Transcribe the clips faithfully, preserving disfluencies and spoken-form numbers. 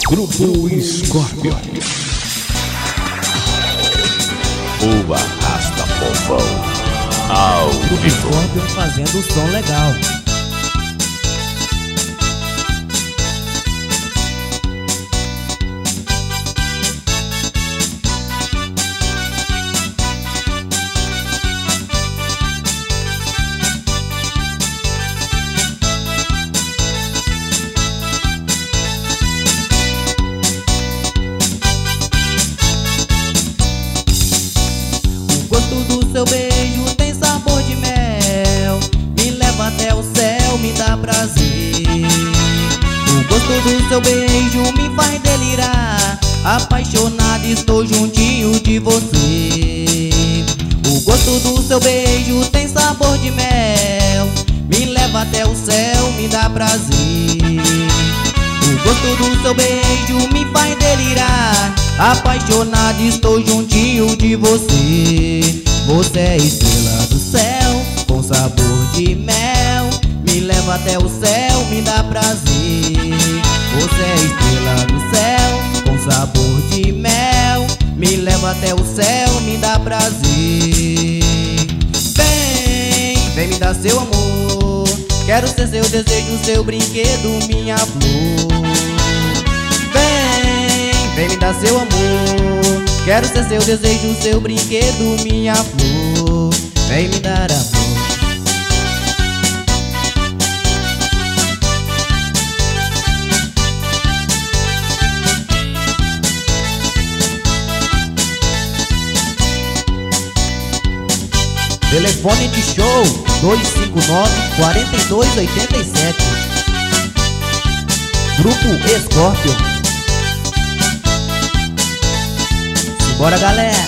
Grupo Scorpion. O Arrasta Povão ao Grupo Scorpion fazendo som legal. Seu beijo tem sabor de mel, me leva até o céu, me dá prazer. O gosto do seu beijo me faz delirar, apaixonado estou juntinho de você. O gosto do seu beijo tem sabor de mel, me leva até o céu, me dá prazer. O gosto do seu beijo me faz delirar, apaixonado estou juntinho de você. Você é estrela do céu, com sabor de mel, me leva até o céu, me dá prazer. Você é estrela do céu, com sabor de mel, me leva até o céu, me dá prazer. Vem, vem me dar seu amor, quero ser seu desejo, seu brinquedo, minha flor. Vem, vem me dar seu amor, quero ser seu desejo, seu brinquedo, minha flor. Vem me dar amor. Telefone de show dois cinco nove, quatro dois oito sete. Grupo Scorpion. Bora, galera!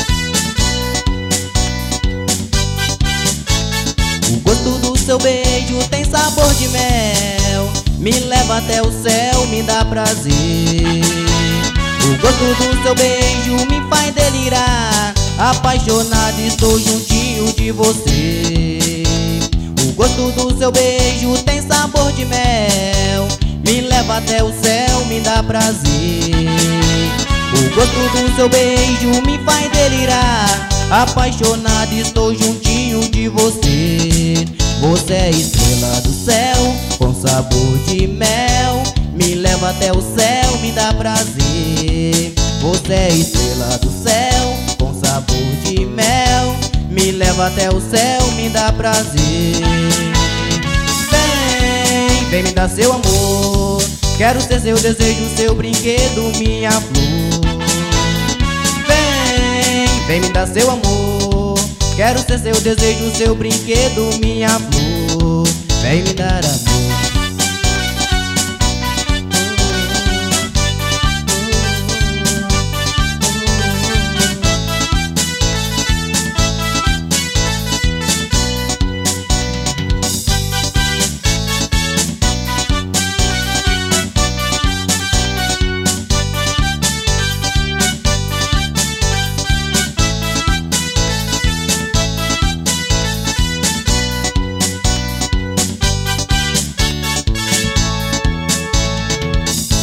O gosto do seu beijo tem sabor de mel, me leva até o céu, me dá prazer. O gosto do seu beijo me faz delirar, apaixonado estou juntinho de você. O gosto do seu beijo tem sabor de mel, me leva até o céu, me dá prazer. O gosto do seu beijo me faz delirar, apaixonado estou juntinho de você. Você é estrela do céu, com sabor de mel, me leva até o céu, me dá prazer. Você é estrela do céu, com sabor de mel, me leva até o céu, me dá prazer. Vem, vem me dar seu amor, quero ser seu desejo, seu brinquedo, minha flor. Vem me dar seu amor, quero ser seu desejo, seu brinquedo, minha flor. Vem me dar